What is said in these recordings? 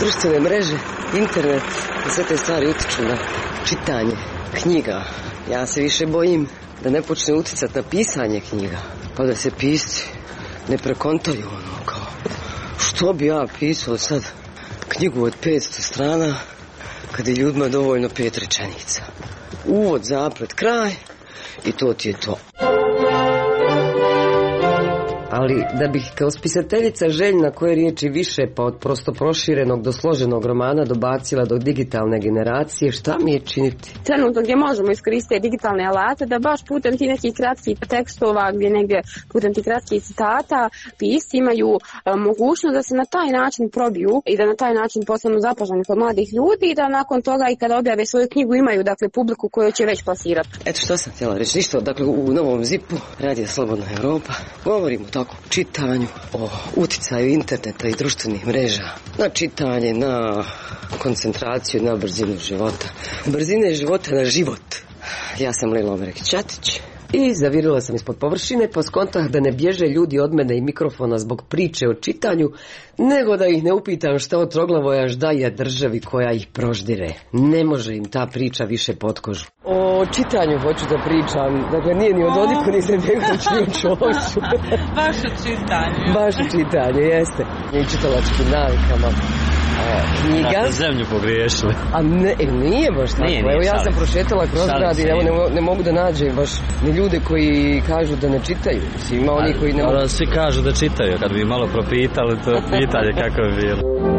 društvene mreže, internet i sve te stvari utiču na čitanje knjiga. Ja se više bojim da ne počne uticati na pisanje knjiga, pa da se pisci ne prekontaju ono kao što bi ja pisao sad knjigu od 500 strana kad je ljudima dovoljno 5 rečenica. Uvod, zaplet, kraj i to ti je to. Ali da bih kao spisateljica željna koje riječi više pa od prosto proširenog do složenog romana dobacila do digitalne generacije, šta mi je činiti? Trenutno gdje možemo iskoristiti digitalne alate da baš putem ti nekih kratkih tekstova, gdje negdje putem ti kratkih citata pisci imaju mogućnost da se na taj način probiju i da na taj način postanu zapaženi kod mladih ljudi i da nakon toga i kada objave svoju knjigu imaju dakle publiku koju će već plasirati. Eto što sam htjela reći, ništa, dakle u Novom ZIP-u Radio Slobodna Europa govorimo tako o čitanju, o uticaju interneta i društvenih mreža na čitanje, na koncentraciju, na brzinu života. Brzine života na život. Ja sam Lila Omerek-Ćatić. I zavirila sam ispod površine, pa skontah da ne bježe ljudi od mene i mikrofona zbog priče o čitanju, nego da ih ne upitam šta od Troglavojaš daje državi koja ih proždire. Ne može im ta priča više pod kožu. O čitanju hoću da pričam, dakle nije ni o Dodiku, ni Izetbegoviću, ni o Čoviću. Baš o čitanju. Baš o čitanju, jeste. I čitalačkim navikama. Knjiga. Dakle, zemlju pogriješili. A ne, nije baš tako. Nije, evo ja sam prošetala kroz grad i evo ne mogu da nađem baš ni ljude koji kažu da ne čitaju. Ima oni koji ne mogu. Svi kažu da čitaju, kad bi malo propitali to pitanje kako bi bilo.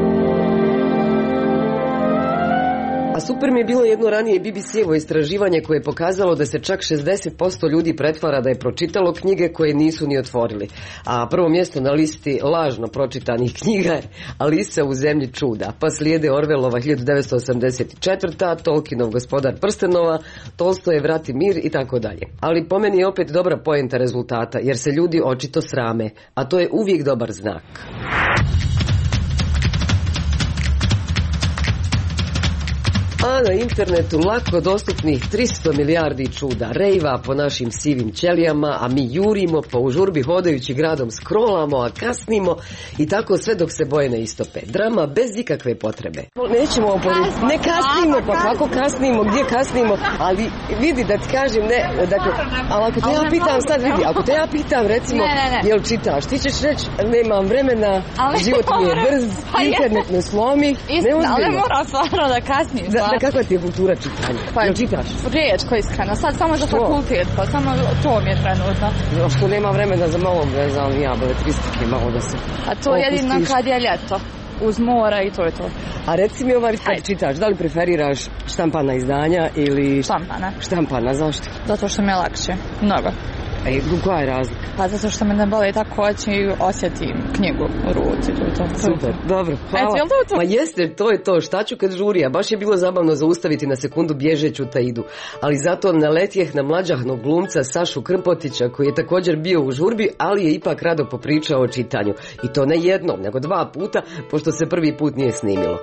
A super mi je bilo jedno ranije BBC-evo istraživanje koje je pokazalo da se čak 60% ljudi pretvara da je pročitalo knjige koje nisu ni otvorili. A prvo mjesto na listi lažno pročitanih knjiga je Alisa u zemlji čuda. Pa slijede Orwellova 1984, Tolkienov Gospodar prstenova, Tolstojev Vrat i mir i tako dalje. Ali po meni je opet dobra poenta rezultata jer se ljudi očito srame, a to je uvijek dobar znak. A na internetu lako dostupnih 300 milijardi čuda, rejva po našim sivim ćelijama, a mi jurimo pa u žurbi hodajući gradom scrollamo, a kasnimo i tako sve dok se boje ne istope. Drama bez ikakve potrebe. Nećemo oporiti, ne kasnimo, pa kako kasnimo, gdje kasnimo, ali vidi da ti kažem, ne, dakle, ali ako te ja pitam sad, vidi, ako te ja pitam recimo, jel čitaš, ti ćeš reći, nemam vremena, život mi je brz, internet me slomi, neozbiljno. Ali mora stvarno da kasniš. Kakva ti je kultura čitanja? Pa jel čitaš? Rijetko iskreno, sad samo za fakultet, pa samo to mi je trenutno. Što nema vremena za malo, ne znam, ja beletristike, malo da se a to je jedino kad je ljeto, uz mora i to je to. A reci mi kad čitaš, da li preferiraš štampana izdanja ili... Štampana, zašto? Zato što mi je lakše, mnogo. Koja je razlika? Pa zato što me ne boli tako oči i osjetim knjigu u ruci. Super, dobro, hvala. Ma jeste, to je to, šta ću kad žuri, a baš je bilo zabavno zaustaviti na sekundu bježeću Taidu. Ali zato naletjeh na mlađahnog glumca Sašu Krmpotića koji je također bio u žurbi, ali je ipak rado popričao o čitanju. I to ne jednom, nego 2 puta, pošto se prvi put nije snimilo.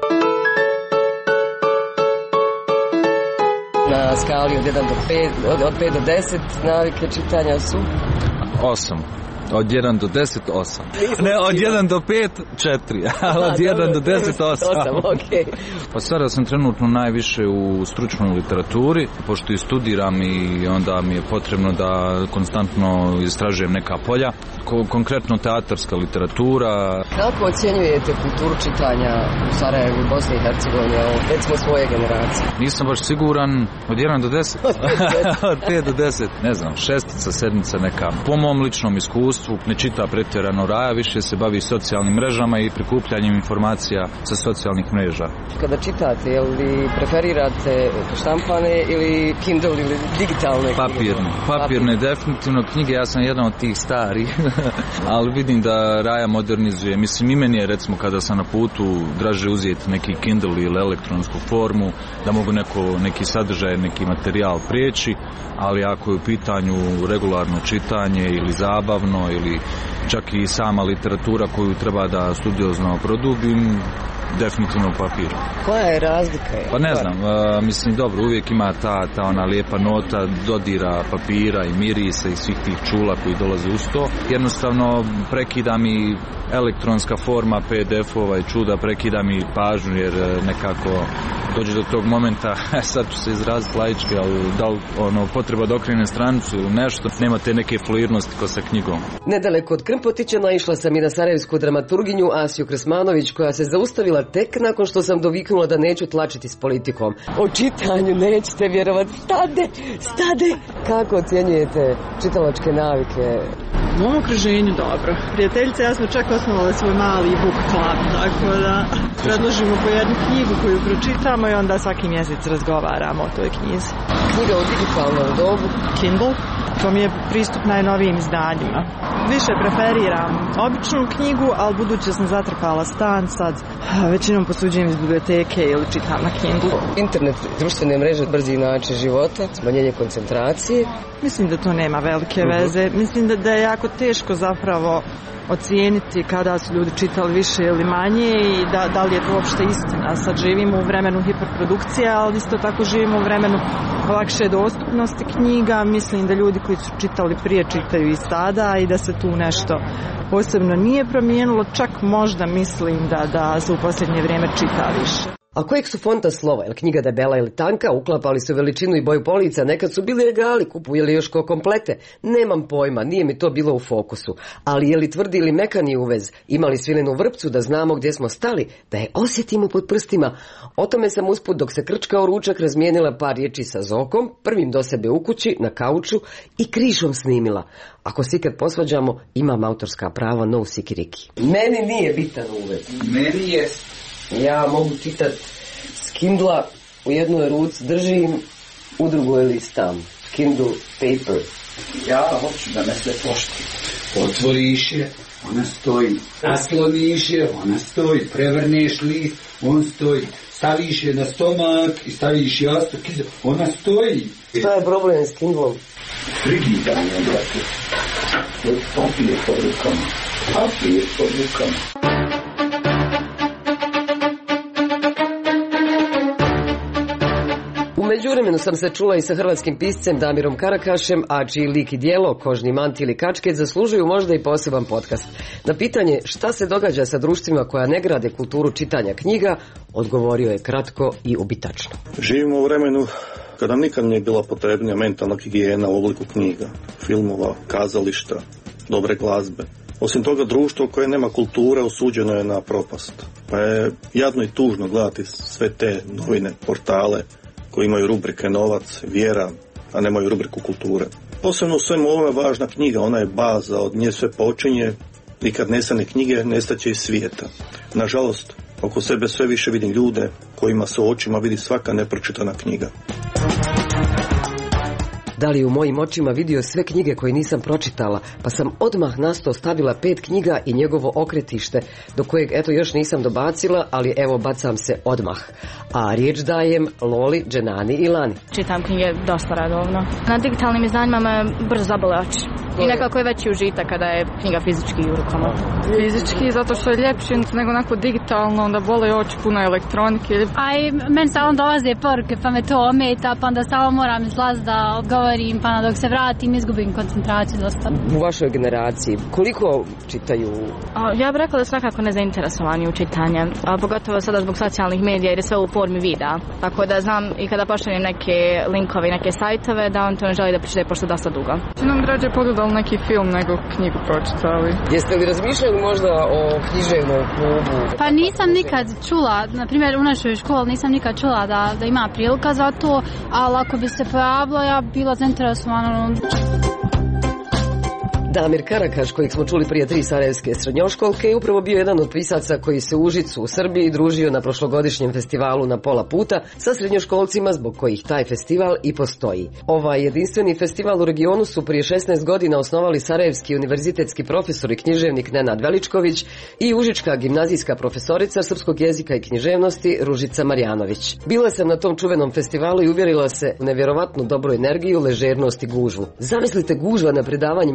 Na skali od 1 do 5, od 5 do 10 navike čitanja su? 8. Od 1 do 10, 8. Ne, od 1 do 5, 4. Ali od 1 do 10, 8. Okay. Pa sada sam trenutno najviše u stručnoj literaturi, pošto i studiram i onda mi je potrebno da konstantno istražujem neka polja. Konkretno teatarska literatura. Kako ocjenjujete kulturu čitanja u Sarajevu i Bosni i Hercegovini, recimo svoje generacije? Nisam baš siguran, od 1 do 10? Od 5 do 10, ne znam, 6, 7 neka. Po mom ličnom iskustvu ne čita pretjerano Raja, više se bavi socijalnim mrežama i prikupljanjem informacija sa socijalnih mreža. Kada čitate, je li preferirate štampane ili Kindle ili digitalne knjige? Papirne, definitivno knjige, ja sam jedan od tih starih, ali vidim da Raja modernizuje. Mislim, i meni je recimo kada sam na putu draže uzeti neki Kindle ili elektronsku formu, da mogu neki sadržaj, neki materijal prijeći, ali ako je u pitanju regularno čitanje ili zabavno ili čak i sama literatura koju treba da studiozno produbim, definitivno papir. Koja je razlika? Pa ne znam, mislim dobro, uvijek ima ta ona lijepa nota dodira papira i mirisa i svih tih čula koji dolaze uz to. Jednostavno prekida mi elektronska forma PDF-ova i čuda, prekida mi pažnju jer nekako dođe do tog momenta, sad ću se izraziti laički, ali da li potreba da okrene stranicu ili nešto, nema te neke fluidnosti ko sa knjigom. Nedaleko od Krmpotića naišla sam i na sarajevsku dramaturginju Asiju Krsmanović, koja se zaustavila tek nakon što sam doviknula da neću tlačiti s politikom. O čitanju nećete vjerovati. Stade! Kako ocjenjujete čitalačke navike? U mom okruženju dobro. Prijateljice, ja smo čak osnovali svoj mali book club, tako da predložimo po jednu knjigu koju pročitamo i onda svaki mjesec razgovaramo o toj knjizi. Knjiga u digitalnom dobu? Kindle. To mi je pristup najnovijim izdanjima. Više preferiram običnu knjigu, ali budući sam zatrpala stan, sad većinom posuđujem iz biblioteke ili čitam na Kindle. Internet, društvene mreže, brzi način života, smanjenje koncentracije. Mislim da to nema velike veze. Mislim da je jako teško zapravo ocijeniti kada su ljudi čitali više ili manje i da li je to uopšte istina. Sad živimo u vremenu hiperprodukcije, ali isto tako živimo u vremenu lakše dostupnosti knjiga. Mislim da ljudi koji su čitali prije čitaju i sada i da se tu nešto posebno nije promijenilo. Čak možda mislim da se u posljednje vrijeme čita više. A kojeg su fonta slova? Je knjiga debela ili tanka? Uklapali su veličinu i boju polica? Nekad su bili regali, kupujeli još ko komplete? Nemam pojma, nije mi to bilo u fokusu. Ali je li tvrdi ili mekani uvez? Imali svilenu vrpcu da znamo gdje smo stali? Da je osjetimo pod prstima? O tome sam usput dok se krčkao ručak razmijenila par riječi sa Zokom, prvim do sebe u kući, na kauču i krišom snimila. Ako se ikad posvađamo, imam autorska prava, no sikiriki. Meni nije bitan uvez. Meni je... Ja mogu čitati s Kindla, u jednoj ruci držim, u drugoj listam. Kindle paper. Ja hoću da me sve poštuje. Otvoriš je, ona stoji. Nasloniš je, ona stoji. Prevrneš list, on stoji. Staviš je na stomak i staviš jastuk, ona stoji. Šta je problem s Kindlom? Frigidanje, brate. Papir pod rukama. Papir pod rukama. U međuvremenu sam se čula i sa hrvatskim piscem Damirom Karakašem, a čiji lik i djelo, Kožni manti ili kačket, zaslužuju možda i poseban podcast. Na pitanje šta se događa sa društvima koja ne grade kulturu čitanja knjiga, odgovorio je kratko i ubitačno. Živimo u vremenu kada nikad nije bila potrebnija mentalna higijena u obliku knjiga, filmova, kazališta, dobre glazbe. Osim toga, društvo koje nema kulture osuđeno je na propast. Pa je jadno i tužno gledati sve te novine, portale koji imaju rubrike novac, vjera, a nemaju rubriku kulture. Posebno u svemu ovome važna knjiga, ona je baza, od nje sve počinje i kad nestane knjige, nestaće i svijeta. Nažalost, oko sebe sve više vidim ljude kojima se u očima vidi svaka nepročitana knjiga. Da li u mojim očima vidio sve knjige koje nisam pročitala, pa sam odmah na sto stavila 5 knjiga i njegovo okretište, do kojeg eto još nisam dobacila, ali evo bacam se odmah. A riječ dajem Loli, Dženani i Lani. Čitam knjige dosta redovno. Na digitalnim izdanjima me brzo zabole oči. I nekako je veći užitak kada je knjiga fizički u rukama. Fizički, zato što je ljepši nego onako digitalno, onda bole oči, puno elektronike. A i meni stalno dolaze poruke, pa me to ometa, pa onda stalno moram izlaziti da odgovorim, pa dok se vratim izgubim koncentraciju dosta. U vašoj generaciji koliko čitaju? Ja bih rekla da su nekako nezainteresovani u čitanje, a pogotovo sada zbog socijalnih medija jer je sve u formi videa. Tako da znam i kada pošaljem neke linkove i neke sajtove da on to ne želi da pročita pošto je dosta dugo. Nam rađe pogledali neki film nego knjigu pročitali. Jeste li razmišljali možda o književnom klubu? Pa nisam nikad čula, na primjer u našoj školi nisam nikad čula da ima prilika za to, ali ako bi se pojavilo ja bila zainteresovana. Damir Karakaš, kojeg smo čuli prije 3 sarajevske srednjoškolke, je upravo bio jedan od pisaca koji se u Užicu u Srbiji družio na prošlogodišnjem festivalu Na pola puta sa srednjoškolcima zbog kojih taj festival i postoji. Ovaj jedinstveni festival u regionu su prije 16 godina osnovali sarajevski univerzitetski profesor i književnik Nenad Veličković i užička gimnazijska profesorica srpskog jezika i književnosti Ružica Marjanović. Bila sam na tom čuvenom festivalu i uvjerila se u nevjerovatnu dobru energiju, ležernost i gužvu. Zamislite gužva na predavanjima književnih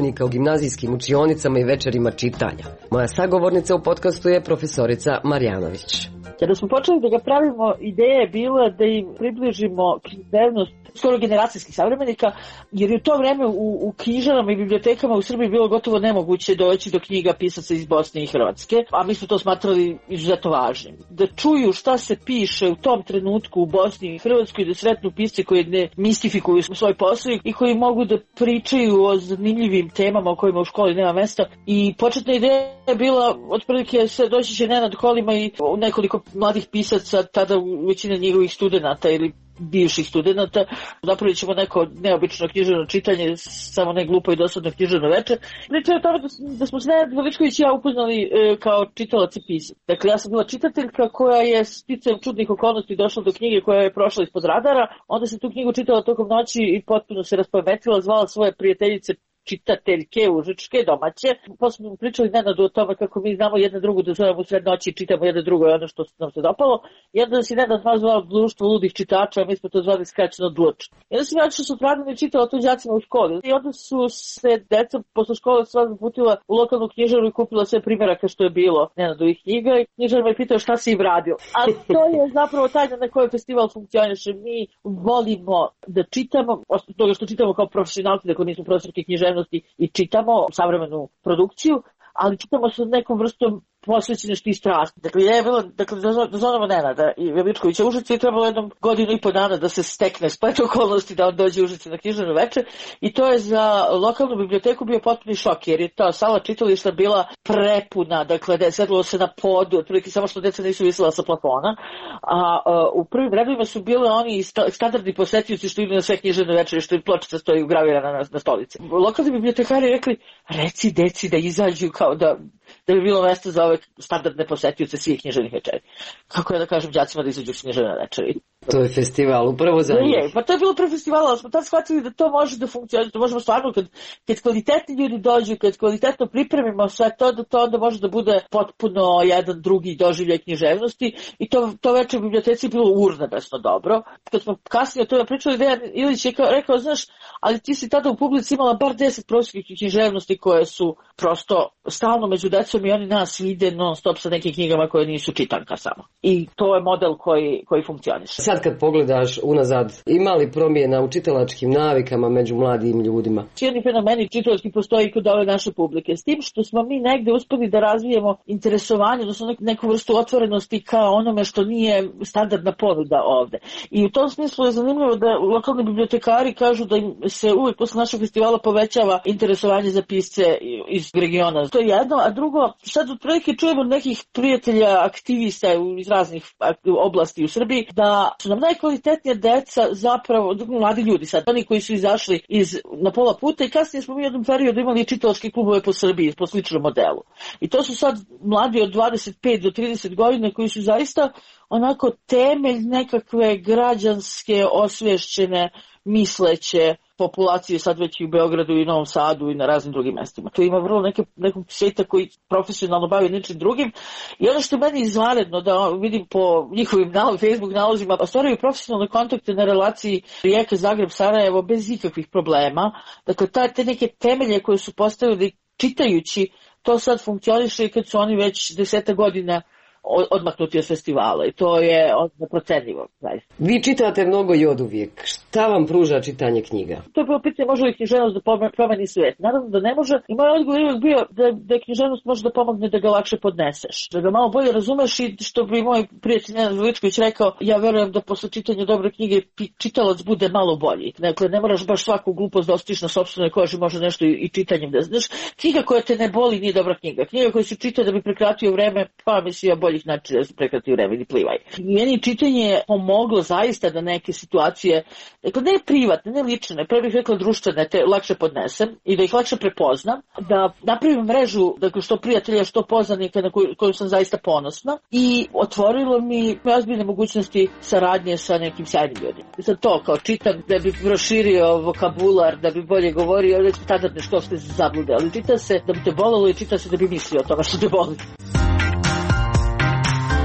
udžbenika u gimnazijskim učionicama i večerima čitanja. Moja sagovornica u podcastu je profesorica Marjanović. Kada smo počeli da ga pravimo, ideja je bila da im približimo književnost skoro generacijskih savremenika, jer je u to vreme u knjižarama i bibliotekama u Srbiji bilo gotovo nemoguće doći do knjiga pisaca iz Bosne i Hrvatske, a mi smo to smatrali izuzetno važnim. Da čuju šta se piše u tom trenutku u Bosni i Hrvatskoj, da sretnu pisce koji ne mistifikuju svoj posao i koji mogu da pričaju o zanimljivim temama o kojima u školi nema mesta. I početna ideja je bila, otprilike, doći će Nenad Kolima i nekoliko mladih pisaca, tada većina njegovih studenata ili bivših studenata, napravit ćemo neko neobično književno čitanje, samo ne glupo i dosadno književno večer. Priča je o tome da smo se Nenad Veličković i ja upoznali kao čitalac i pisac. Dakle, ja sam bila čitateljka koja je sticajem čudnih okolnosti došla do knjige koja je prošla ispod radara, onda sam tu knjigu čitala tokom noći i potpuno se raspametila, zvala svoje prijateljice čitateljke užičke, domaće. Posle smo pričali Nenadu o tome kako mi znamo jedna drugu da zovemo u sred noći i čitamo jedno drugo ono što nam se dopalo. I onda si Nenad zvao Društvo ludih čitača, a mi smo to zvali skraćeno DLUČ. I onda sam ja što su pravili i čitala to đacima u školi. I onda su se deca posle škole sva zaputila u lokalnu knjižaru i kupila sve primjeraka što je bilo Nenadovih knjiga i knjižar me pitao šta si im radio. Ali to je zapravo tajna na kojoj festival funkcioniše. Mi volimo da čitamo, osim toga što čitamo kao profesionalci, dakle nismo profesorki književnosti i čitamo savremenu produkciju, ali čitamo sa nekom vrstom posvećenosti i strasti. Dakle, je bilo, da zovemo Nenada i Veličkovića Užice i trebalo jednom godinu i po dana da se stekne splet okolnosti da on dođe u Užice na književno večer i to je za lokalnu biblioteku bio potpuni šok, jer je ta sala čitališta bila prepuna, dakle, da je sedlo se na podu, otprilike samo što deca nisu visela sa plafona, a u prvim redovima su bile oni standardni posetioci što idu na sve književne večere, što im pločica stoji ugravirana na stolici. Lokalni bibliotekari rekli, reci deci da izađu kao da bi bilo mesto za ove standardne posetioce svih književnih večeri. Kako ja da kažem đacima da izađu s književne večeri? To je festival upravo za njih. Pa to je bilo pre festivala, ali smo tad shvatili da to može da funkcioniše, da možemo stvarno, kad kvalitetni ljudi dođu, kad kvalitetno pripremimo sve to, da to onda može da bude potpuno jedan drugi doživljaj književnosti i to večer u biblioteci je bilo urnebesno dobro. Kad smo kasnije o tome pričali, Dejan Ilić je rekao, znaš, ali ti si tada u publici imala bar 10 profesorskih književnosti koje su prosto stalno među decom i oni nas vide non stop sa nekim knjigama koje nisu čitanka samo. I to je model koji funkcioniše. Sad kad pogledaš unazad, ima li promjena u čitalačkim navikama među mladim ljudima? Cijeli fenomeni čitalački postoji kod ove naše publike. S tim što smo mi negde uspeli da razvijemo interesovanje, odnosno neku vrstu otvorenosti ka onome što nije standardna ponuda ovde. I u tom smislu je zanimljivo da lokalni bibliotekari kažu da im se uvijek posle našeg festivala povećava interesovanje za pisce iz regiona. To je jedno, a drugo, sad otprilike čujemo nekih prijatelja, aktivista iz raznih oblasti u Srbiji, da su nam najkvalitetnija deca zapravo, mladi ljudi sad, oni koji su izašli na pola puta i kasnije smo mi u jednom periodu imali čitalačke klubove po Srbiji po sličnom modelu. I to su sad mladi od 25 do 30 godina koji su zaista onako temelj nekakve građanske, osvješćene, misleće populacije sad već i u Beogradu i Novom Sadu i na raznim drugim mestima. Tu ima vrlo nekog svijeta koji profesionalno bavi ničim drugim i ono što je meni izvanredno da vidim po njihovim Facebook nalozima, ostvaruju profesionalne kontakte na relaciji Rijeka, Zagreb, Sarajevo bez ikakvih problema. Dakle, te neke temelje koje su postavili čitajući, to sad funkcioniše i kad su oni već 10 godina odmaknuti od festivala i to je neprocenljivo. Vi čitate mnogo i oduvijek. Šta vam pruža čitanje knjiga? To je bilo pitanje može li književnost da promeni svijet. Naravno da ne može i moj odgovor je uvijek bio da književnost može da pomogne da ga lakše podneseš. Da ga malo bolje razumeš i što bi moj prijatelj Nenad Veličković rekao, ja verujem da posle čitanja dobre knjige čitalac bude malo bolji. Dakle, ne moraš baš svaku glupost da ostiš na sopstvenoj koži, može nešto i čitanjem da znaš. Knjiga koja te ne boli nije dobra knjiga. Knjiga koju si čitao da bi prekratio vreme, pa mislim boljih načina da se prekrati vreme ili plivaj. Meni čitanje je pomoglo zaista da neke situacije, dakle ne privatne, ne lične, pre bih rekla društvene, te lakše podnesem i da ih lakše prepoznam, da napravim mrežu, dakle što prijatelja, što poznanika na koju sam zaista ponosna i otvorilo mi ozbiljne mogućnosti saradnje sa nekim sjajnim ljudima. I sad to kao čitam da bi proširio vokabular, da bi bolje govorio, već standardne školske zablude, ali čita se da bi te bolelo i čita se da bi mislio o tome što te boli.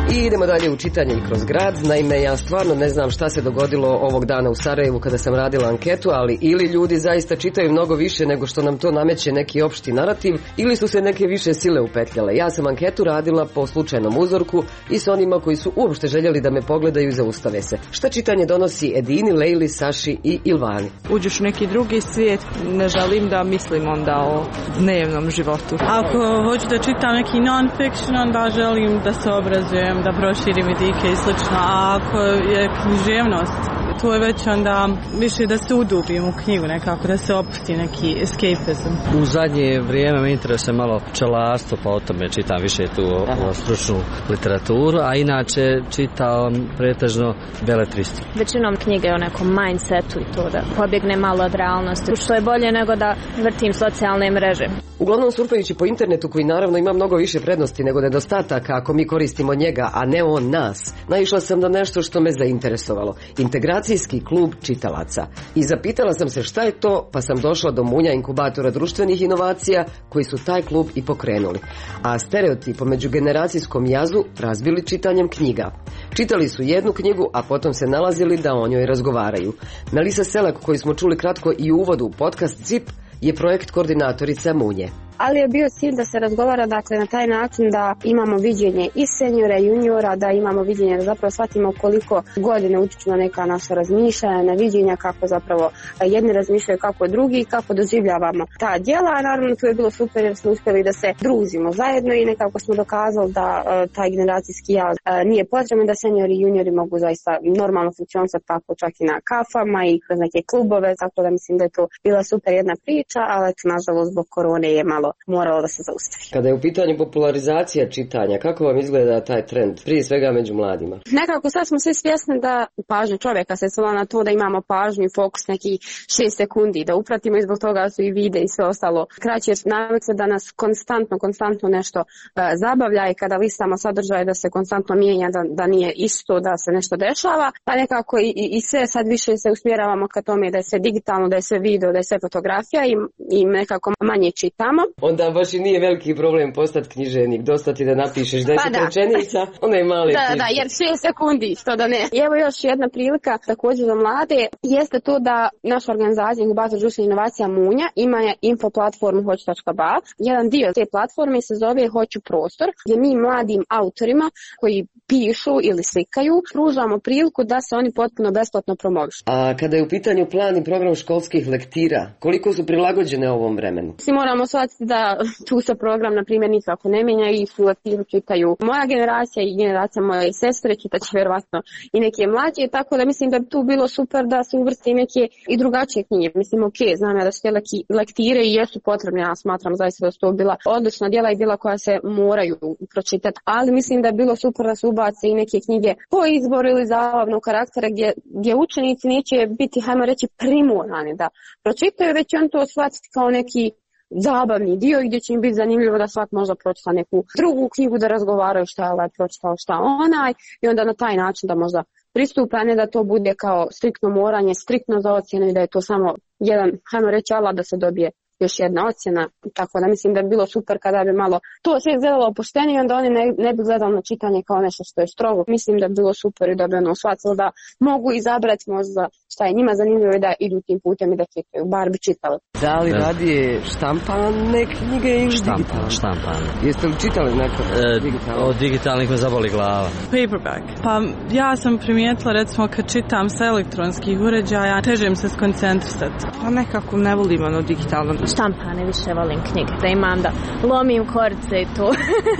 I idemo dalje u čitanje i kroz grad. Naime, ja stvarno ne znam šta se dogodilo ovog dana u Sarajevu kada sam radila anketu, ali ili ljudi zaista čitaju mnogo više nego što nam to nameće neki opšti narativ, ili su se neke više sile upetljale. Ja sam anketu radila po slučajnom uzorku i s onima koji su uopšte željeli da me pogledaju i zaustave se. Šta čitanje donosi Edini, Lejli, Saši i Ilvani? Uđeš u neki drugi svijet, ne želim da mislim onda o dnevnom životu. Ako hoću da čitam neki non-fiction, onda želim da se obrazujem, da proširim vidike i slično. A ako je književnost, to je već onda više da se udubim u knjigu nekako, da se opusti neki escapism. U zadnje vrijeme me interesuje malo pčelarstvo, pa o tome čitam više tu o stručnu literaturu, a inače čitam pretežno beletristiku. Većinom knjige o nekom mindsetu i to da pobjegne malo od realnosti, što je bolje nego da vrtim socijalne mreže. Uglavnom surfajući po internetu, koji naravno ima mnogo više prednosti nego nedostataka ako mi koristimo njega, a ne on nas, naišla sam na nešto što me zainteresovalo. Integracijski klub čitalaca. I zapitala sam se šta je to, pa sam došla do munja inkubatora društvenih inovacija koji su taj klub i pokrenuli. A stereotip o međugeneracijskom jazu razbili čitanjem knjiga. Čitali su jednu knjigu, a potom se nalazili da o njoj razgovaraju. Melisa Selak, koju smo čuli kratko i u uvodu u podcast ZIP, je projekt koordinatorica Munje. Ali je bio cilj da se razgovara, dakle, na taj način da imamo viđenje i seniora i juniora, da imamo viđenje, da zapravo shvatimo koliko godine utiču na neka naša razmišljanja, na viđenja, kako zapravo jedni razmišljaju kako drugi, kako doživljavamo ta djela. A naravno tu je bilo super jer smo uspjeli da se družimo zajedno i nekako smo dokazali da taj generacijski jaz nije potreban, da seniori i juniori mogu zaista normalno funkcionisati tako čak i na kafama i kroz neke klubove, tako da mislim da je to bila super jedna priča, ali eto, nažalost zbog korone je malo moralo da se zaustavi. Kada je u pitanju popularizacija čitanja, kako vam izgleda taj trend, prije svega među mladima? Nekako sad smo svi svjesni da pažnja čovjeka se svela na to da imamo pažnju i fokus neki 6 sekundi, da upratimo i zbog toga su i vide i sve ostalo kraće, jer su navikli da nas konstantno nešto zabavlja i kada listamo sadržaje da se konstantno mijenja, da nije isto, da se nešto dešava, pa nekako i sve sad više se usmjeravamo ka tome da je sve digitalno, da je sve video, da je sve fotografija i nekako manje čitamo. Onda baš i nije veliki problem postati književnik, dosta ti da napišeš 10 rečenica, onda je male knjižke. Da, jer 6 sekundi, što da ne. I evo još jedna prilika također za mlade, jeste to da naša organizacija Inkubator društvenih inovacija Munja ima info platformu Hoću.ba. Jedan dio te platforme se zove Hoću prostor, gdje mi mladim autorima koji pišu ili slikaju pružamo priliku da se oni potpuno besplatno promovišu. A kada je u pitanju plan i program školskih lektira, koliko su prilagođene ovom vremenu? Svi moramo shvatiti da tu se program, na primjer, nikako ne mijenja i su lektiru čitaju moja generacija i generacija moje sestre, čitaće vjerovatno i neke mlađe, tako da mislim da bi tu bilo super da se uvrsti neke i drugačije knjige. Mislim, ok, znam ja da su te lektire i jesu potrebne, ja smatram zaista da su to bila odlična djela i djela koja se moraju pročitati, ali mislim da bi bilo super da se ubace i neke knjige po izboru ili zabavnog karaktera gdje učenici neće biti, hajmo reći, primorani da pročitaju, već on to shvatiti kao neki zabavni dio gdje će im biti zanimljivo da svak možda pročita neku drugu knjigu, da razgovaraju šta je ovaj pročitao, šta onaj, i onda na taj način da možda pristupe, a ne da to bude kao striktno moranje, striktno za ocjenu i da je to samo jedan, hajmo reći, alat da se dobije još jedna ocjena, tako da mislim da bi bilo super kada bi malo to sve izgledalo opuštenije, onda oni ne bi gledali na čitanje kao nešto što je strogo. Mislim da bi bilo super i da bi ono shvatilo da mogu izabrati možda šta je njima zanimljivo i da idu tim putem i da čitaju, bar bi čitali. Da li radije štampane knjige ili digitalne? Štampane. Jeste li čitali neko digitalno? Od digitalnih me zaboli glava. Paperback. Pa ja sam primijetila, recimo, kad čitam sa elektronskih uređaja, teže mi se skoncentrisati. Pa nekako ne volim ono digitalno. Štampane više volim knjige, da imam da lomim korce i to.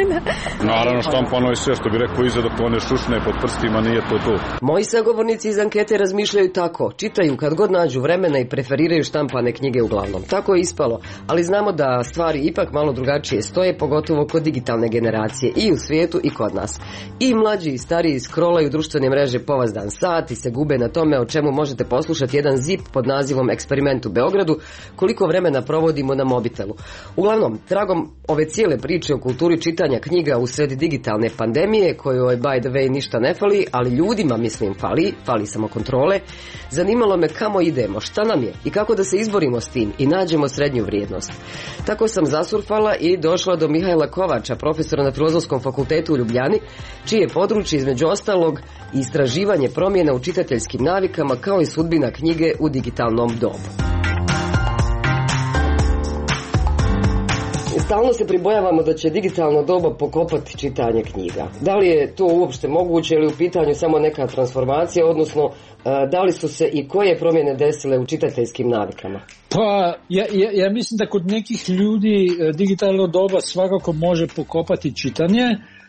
Naravno, štampano je sve, što bi rekao, iza dok to ne šušne pod prstima, nije to. Moji sagovornici iz ankete razmišljaju tako, čitaju kad god nađu vremena i preferiraju štampane knjige uglavnom. Tako je ispalo, ali znamo da stvari ipak malo drugačije stoje, pogotovo kod digitalne generacije i u svijetu i kod nas. I mlađi i stariji scrollaju društvene mreže povazdan sat i se gube na tome o čemu možete poslušati jedan zip pod nazivom Eksperiment u Beogradu, koliko vremena provodimo na mobitelu. Uglavnom, tragom ove cijele priče o kulturi čitanja knjiga u sred digitalne pandemije, kojoj by the way ništa ne fali, ali ljudima mislim fali samokontrole, zanimalo me kamo idemo, šta nam je i kako da se izborimo s tim i nađemo srednju vrijednost. Tako sam zasurfala i došla do Mihajla Kovača, profesora na Filozofskom fakultetu u Ljubljani, čije područje između ostalog istraživanje promjena u čitateljskim navikama kao i sudbina knjige u digitalnom dobu. Stalno se pribojavamo da će digitalno doba pokopati čitanje knjiga. Da li je to uopšte moguće ili u pitanju samo neka transformacija, odnosno da li su se i koje promjene desile u čitateljskim navikama? Pa, ja mislim da kod nekih ljudi digitalno doba svakako može pokopati čitanje,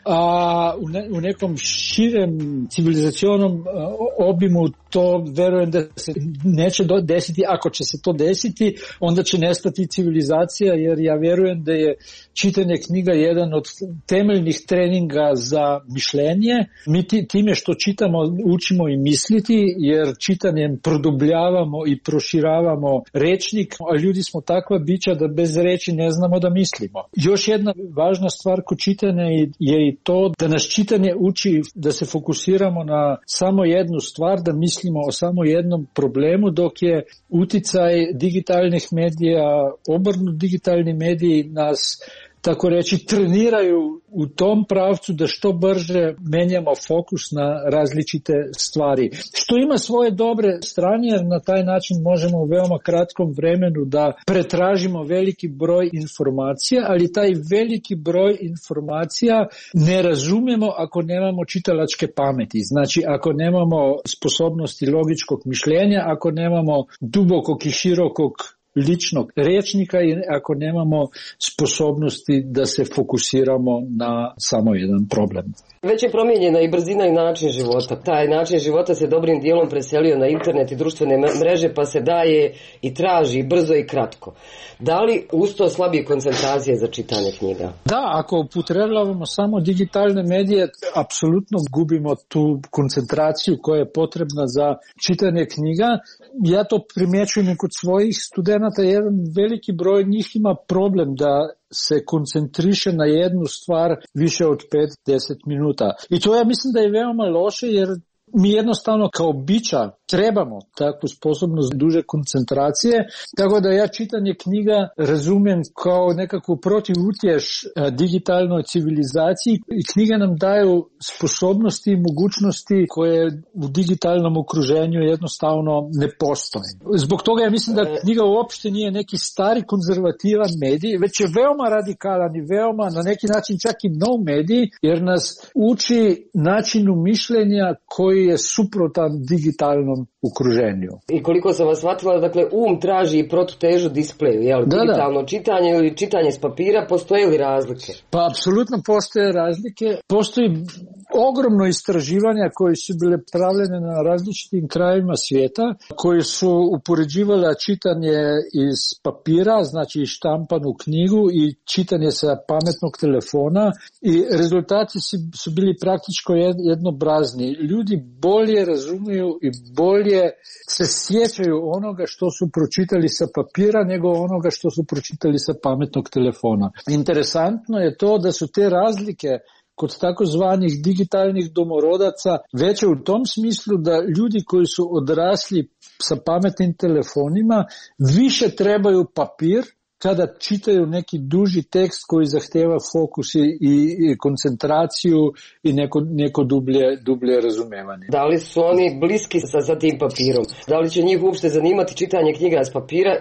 a u nekom širem civilizacionom obimu to verujem da se neće desiti. Ako će se to desiti, onda će nestati civilizacija, jer ja vjerujem da je čitanje knjiga jedan od temeljnih treninga za mišljenje. Mi time što čitamo učimo i misliti, jer čitanjem produbljavamo i proširavamo rečnik, a ljudi smo takva bića da bez reči ne znamo da mislimo. Još jedna važna stvar kod čitanja je i to da nas čitanje uči da se fokusiramo na samo jednu stvar, da mislimo o samo jednom problemu, dok je uticaj digitalnih medija, obrnut digitalni mediji nas tako reći treniraju u tom pravcu da što brže menjamo fokus na različite stvari. Što ima svoje dobre strane, jer na taj način možemo u veoma kratkom vremenu da pretražimo veliki broj informacija, ali taj veliki broj informacija ne razumijemo ako nemamo čitalačke pameti. Znači, ako nemamo sposobnosti logičkog mišljenja, ako nemamo dubokog i širokog ličnog rečnika i ako nemamo sposobnosti da se fokusiramo na samo jedan problem. Već je promijenjena i brzina i način života. Taj način života se dobrim dijelom preselio na internet i društvene mreže, pa se daje i traži brzo i kratko. Da li uz to slabije koncentracije za čitanje knjiga? Da, ako upotrebljavamo samo digitalne medije, apsolutno gubimo tu koncentraciju koja je potrebna za čitanje knjiga. Ja to primjećujem i kod svojih studenata. Jedan veliki broj njih ima problem da se koncentriše na jednu stvar više od 5-10 minuta. I to ja mislim da je veoma loše, jer mi jednostavno kao bića trebamo takvu sposobnost duže koncentracije, tako da ja čitanje knjiga razumijem kao nekakvu protivutješ digitalnoj civilizaciji i knjige nam daju sposobnosti i mogućnosti koje u digitalnom okruženju jednostavno ne postoje. Zbog toga ja mislim da knjiga uopšte nije neki stari konzervativan medij, već je veoma radikalan i veoma na neki način čak i nov medij, jer nas uči načinu mišljenja koji je suprotan digitalnom okruženju. I koliko sam vas shvatila, dakle, traži i protutežu displeju, jel? Digitalno čitanje ili čitanje s papira, postoje li razlike? Pa apsolutno postoje razlike. Postoji ogromno istraživanja koje su bile pravljene na različitim krajevima svijeta, koji su upoređivala čitanje iz papira, znači štampanu knjigu, i čitanje sa pametnog telefona, i rezultati su bili praktički jednobrazni. Ljudi bolje razumiju i bolje se sjećaju onoga što su pročitali sa papira nego onoga što su pročitali sa pametnog telefona. Interesantno je to da su te razlike kod takozvanih digitalnih domorodaca veće u tom smislu da ljudi koji su odrasli sa pametnim telefonima više trebaju papir kada čitaju neki duži tekst koji zahteva fokus i koncentraciju i neko dublje razumevanje. Da li su oni bliski sa tim papirom? Da li će njih uopšte zanimati čitanje knjiga s papira?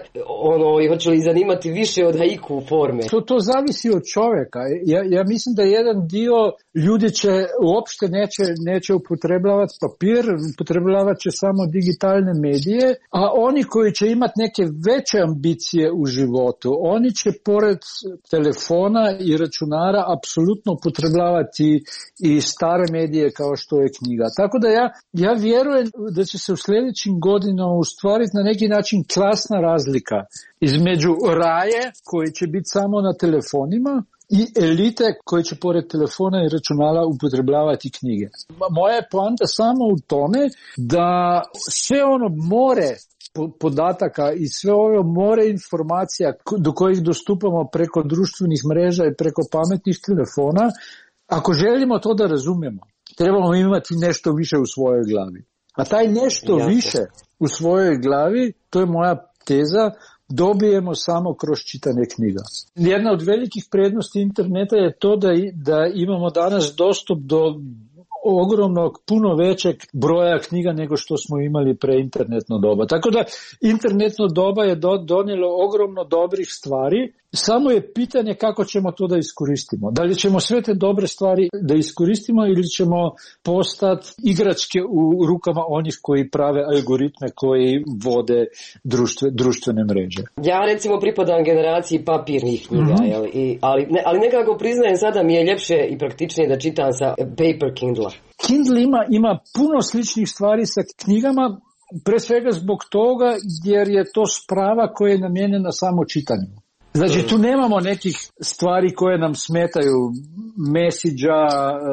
I hoće li zanimati više od haiku forme? To zavisi od čovjeka. Ja mislim da jedan dio ljudi će uopšte neće upotrebljavati papir, upotrebljavat će samo digitalne medije, a oni koji će imati neke veće ambicije u životu, oni će pored telefona i računara apsolutno upotrebljavati i stare medije kao što je knjiga. Tako da ja vjerujem da će se u sljedećim godinama ustvariti na neki način klasna razlika između raje koji će biti samo na telefonima i elite koje će pored telefona i računala upotrebljavati knjige. Moja je poanta samo u tome da sve ono more podataka i sve ove more informacija do kojih dostupamo preko društvenih mreža i preko pametnih telefona, ako želimo to da razumijemo, trebamo imati nešto više u svojoj glavi. A taj nešto više u svojoj glavi, to je moja teza, dobijemo samo kroz čitanje knjiga. Jedna od velikih prednosti interneta je to da imamo danas dostup do ogromnog, puno većeg broja knjiga nego što smo imali pre internetno doba. Tako da internetno doba je donijelo ogromno dobrih stvari, samo je pitanje kako ćemo to da iskoristimo. Da li ćemo sve te dobre stvari da iskoristimo ili ćemo postati igračke u rukama onih koji prave algoritme koji vode društvene mreže. Ja recimo pripadam generaciji papirnih knjiga, ali nekako priznajem sada mi je ljepše i praktičnije da čitam sa paper Kindle. Kindle ima puno sličnih stvari sa knjigama, pre svega zbog toga jer je to sprava koja je namijenjena samo čitanju. Znači tu nemamo nekih stvari koje nam smetaju, mesidža,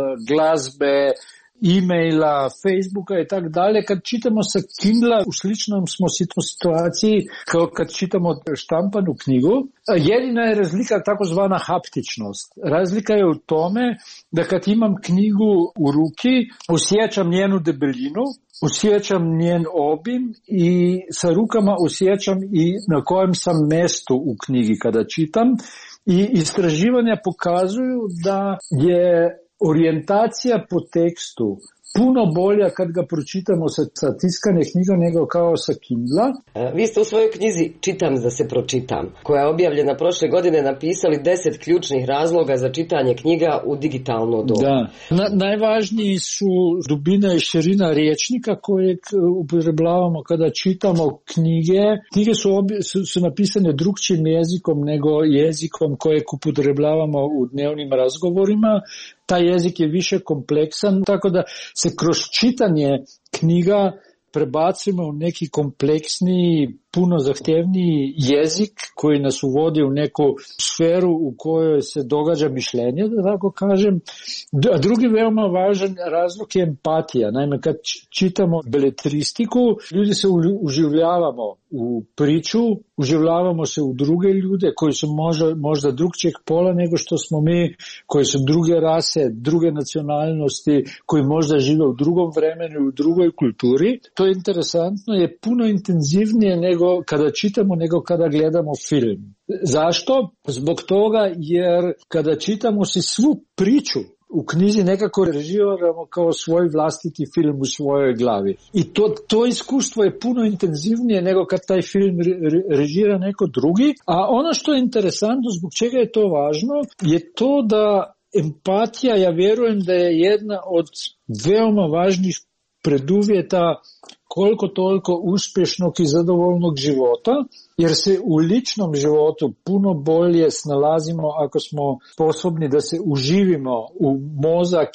glazbe, e-maila, Facebooka i tako dalje. Kad čitamo sa Kindla u sličnom smo situaciji kao kad čitamo štampanu knjigu. Jedina je razlika takozvana haptičnost. Razlika je u tome da kad imam knjigu u ruki, osjećam njenu debelinu, osjećam njen obim i sa rukama osjećam i na kojem sam mjestu u knjigi kada čitam. I istraživanja pokazuju da je orijentacija po tekstu puno bolja kad ga pročitamo sa tiskane knjiga nego kao sa Kindla. Vi ste u svojoj knjizi Čitam da se pročitam, koja je objavljena prošle godine, napisali 10 ključnih razloga za čitanje knjiga u digitalno dobu. Da. Najvažniji su dubina i širina rječnika kojeg upotrebljavamo kada čitamo knjige. Knjige su napisane drugčijim jezikom nego jezikom kojeg upotrebljavamo u dnevnim razgovorima. Taj jezik je više kompleksan, tako da se kroz čitanje knjiga prebacimo u neki kompleksniji, puno zahtjevniji jezik koji nas uvodi u neku sferu u kojoj se događa mišljenje, da tako kažem. A drugi veoma važan razlog je empatija. Naime, kad čitamo beletristiku, ljudi se uživljavamo u priču, uživljavamo se u druge ljude koji su možda drugčijeg pola nego što smo mi, koji su druge rase, druge nacionalnosti, koji možda žive u drugom vremenu, u drugoj kulturi. To je interesantno, je puno intenzivnije nego kada čitamo, nego kada gledamo film. Zašto? Zbog toga jer kada čitamo si svu priču u knjizi nekako režiramo kao svoj vlastiti film u svojoj glavi. I to iskustvo je puno intenzivnije nego kad taj film režira neko drugi. A ono što je interesantno, zbog čega je to važno, je to da empatija, ja vjerujem da je jedna od veoma važnih preduvjeta koliko toliko uspješnog i zadovoljnog života, jer se u ličnom životu puno bolje snalazimo ako smo sposobni da se uživimo u mozak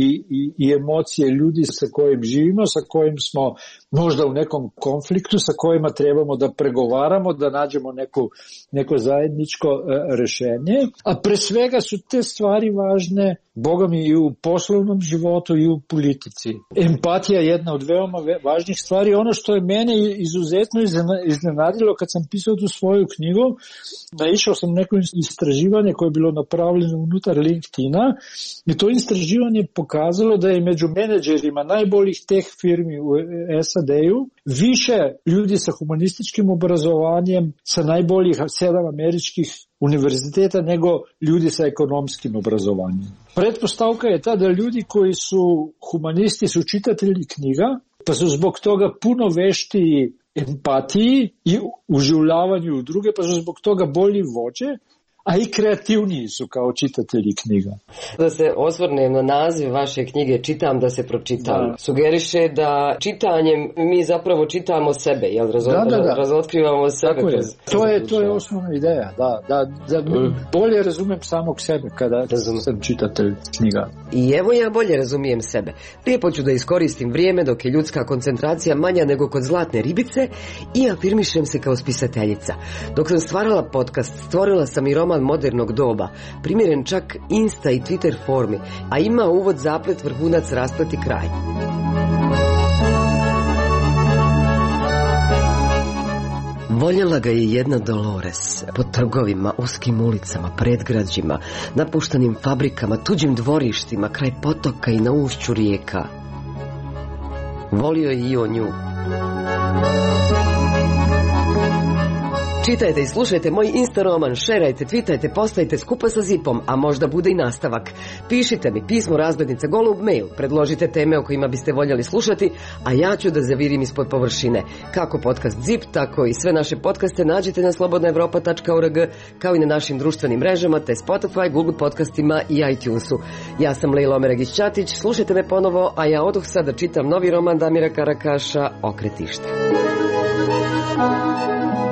i emocije ljudi sa kojim živimo, sa kojim smo možda u nekom konfliktu, sa kojima trebamo da pregovaramo, da nađemo neko zajedničko rješenje. A pre svega su te stvari važne, Boga mi, i u poslovnom životu i u politici. Empatija je jedna od veoma važnih stvari. Ono što je mene izuzetno iznenadilo kad sam pisao tu svoju knjigu, naišao sam neko istraživanje koje je bilo napravljeno unutar LinkedIna i to istraživanje pokazalo da je među menadžerima najboljih teh firmi u SAD-u više ljudi sa humanističkim obrazovanjem sa najboljih 7 američkih univerziteta nego ljudi sa ekonomskim obrazovanjem. Pretpostavka je ta da ljudi koji su humanisti su čitatelji knjiga, pa su zbog toga puno veštiji empatiji i uživljavanju u druge, pa su zbog toga bolji vođe, a i kreativniji su kao čitatelji knjiga. Da se osvrnem na naziv vaše knjige Čitam da se pročitam. Da. Sugeriše da čitanjem mi zapravo čitamo sebe, jel razotkrivamo sebe. To je osnovna ideja, da bolje razumem samog sebe kada sam čitatelj knjiga. I evo ja bolje razumijem sebe. Lijepo ću da iskoristim vrijeme dok je ljudska koncentracija manja nego kod zlatne ribice i afirmišem se kao spisateljica. Dok sam stvarala podcast, stvorila sam i roman modernog doba, primjeren čak Insta i Twitter formi, a ima uvod, zaplet, vrhunac, rasplet i kraj. Voljela ga je jedna Dolores, po trgovima, uskim ulicama, predgrađima, napuštanim fabrikama, tuđim dvorištima, kraj potoka i na ušću rijeka. Volio je i on nju. Čitajte i slušajte moj Insta roman, šerajte, twitajte, postajte skupa sa Zipom, a možda bude i nastavak. Pišite mi pismo razglednica golub mail, predložite teme o kojima biste voljeli slušati, a ja ću da zavirim ispod površine. Kako podcast Zip, tako i sve naše podcaste nađete na slobodnaevropa.org, kao i na našim društvenim mrežama, te Spotify, Google podcastima i iTunesu. Ja sam Lejla Omeragić-Ćatić, slušajte me ponovo, a ja odoh sad da čitam novi roman Damira Karakaša, Okretište.